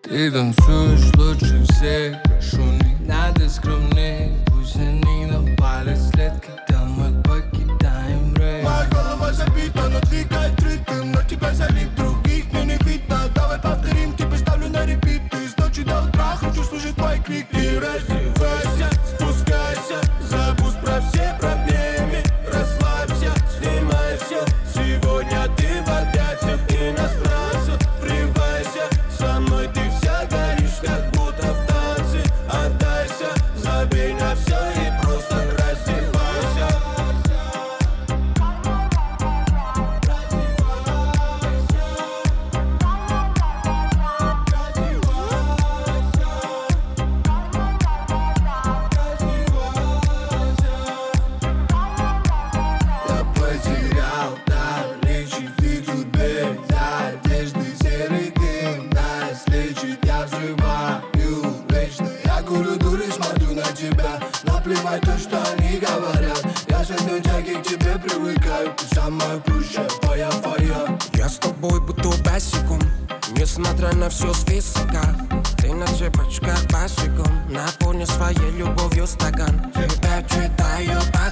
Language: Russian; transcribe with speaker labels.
Speaker 1: Ты танцуешь лучше всех, прошу, не надо скромнее. Пусть они напали след, когда мы покидаем рейс.
Speaker 2: Моя голова забита, но двигает ритм. Но тебя залип, других мне не видно. Давай повторим, тебя ставлю на репит. Ты с ночи до утра, хочу слушать твой крик. И раздевайся, спускайся, забудь про все проблемы. Расслабься, снимай все. Сегодня ты в объятиях иностранцев. Врывайся, со мной ты вся горишь, как будто в танце. Отдайся, забей на все и просто раздевайся. Я потерял дар речи, ты тут без одежды. Серый дым нас лечит, я взрываю вечно. Я курю дуры, смотрю на тебя. Наплевать то, что они говорят. Я с одной тяги к тебе привыкаю. Ты самая ключевая твоя.
Speaker 3: Я с тобой будто босиком, несмотря на все с высока. Ты на цепочках босиком, наполни своей любовью стакан. Тебя читаю по